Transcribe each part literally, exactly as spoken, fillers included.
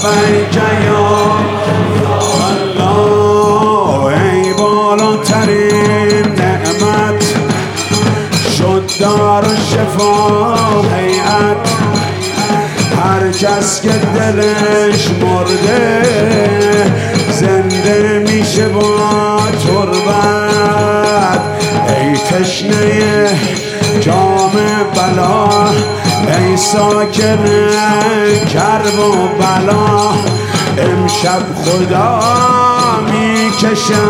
لبیک یا الله. ای بالاترین نعمت شد دار و شفا هیئت، هر کس که دلش مرده زنده میشه با تربت. ای تشنه جام بلا، ای ساکن کرب و بلا، امشب خدا میکشه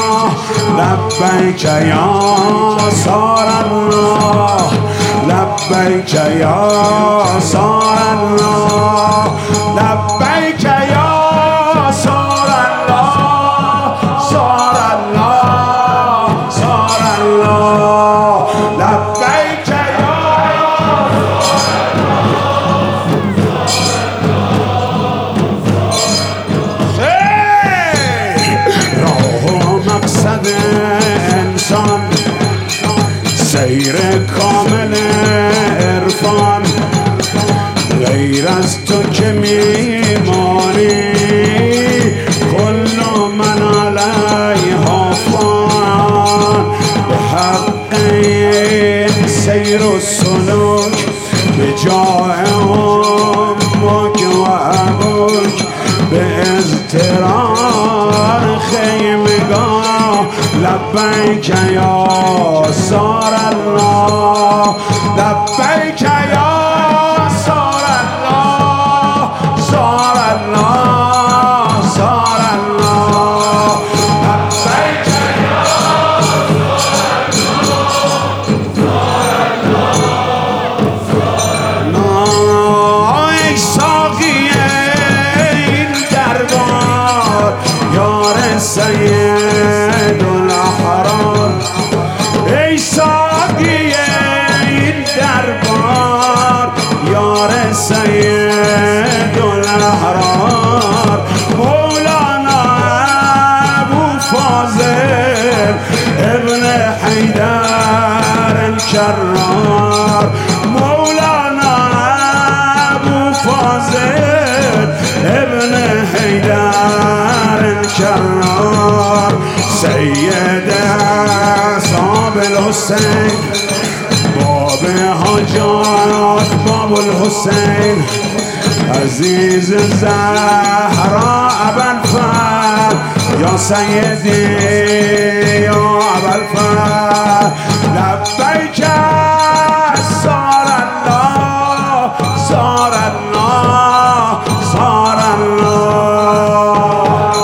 لبیک یا سار الله، لبیک یا سار الله، لبیک یا سار الله، سار الله، سار الله، لبیک یا انسان سیر کامل عرفان. غیر از تو که میمانی کل من علیها فان. به حق این سیر و سلوک به جای امک و ابوک، به اضطرار خیمگاه لبیک یا سار الله، لبیک یا سار الله، سار الله، سار الله، لبیک یا سار الله. ای ساقی این دربار یار سید الاحرار، ای ساقی این دربار یار سید الاحرار. مولانا ابو فاضل ابن حیدر الکرار، مولانا ابو فاضل ابن حیدر الکرار. سید صاحب الحسین باب حاجات باب الحسین، عزیز زهرا ابوالفضل یا سیدی یا ابوالفضل. لبیک سار الله، سار الله، سار الله.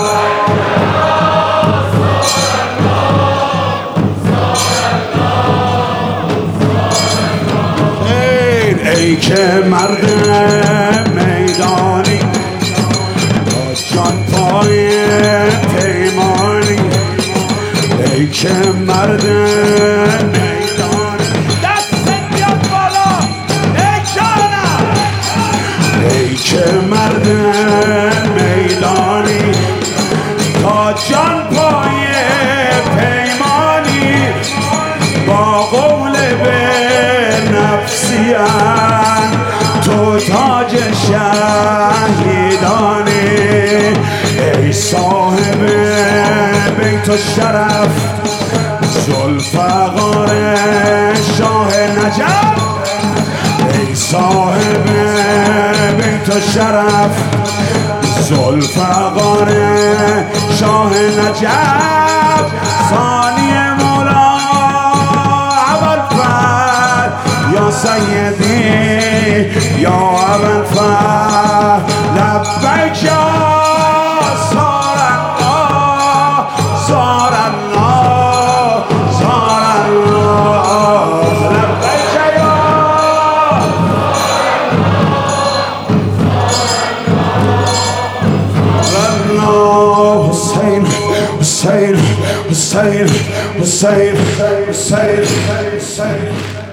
ای که مرد میدانی با جان پای پیمانی، ای که مرد میدانی دست بیاد بالا ای جانم، ای که مرد میدانی تا جان پای پیمانی، با قول به نفسیان تو تاج شهیدانی. ای صاحب بیت الشرف ذوالفقار شاه نجف، ای صاحب بیت الشرف ذوالفقار شاه نجف. ثانی مولا ابوالفضل یا سیدی یا ابوالفضل. لبیک یا سار الله، سار الله، سار الله، لبیک یا الله. حسین حسین حسین حسین حسین حسین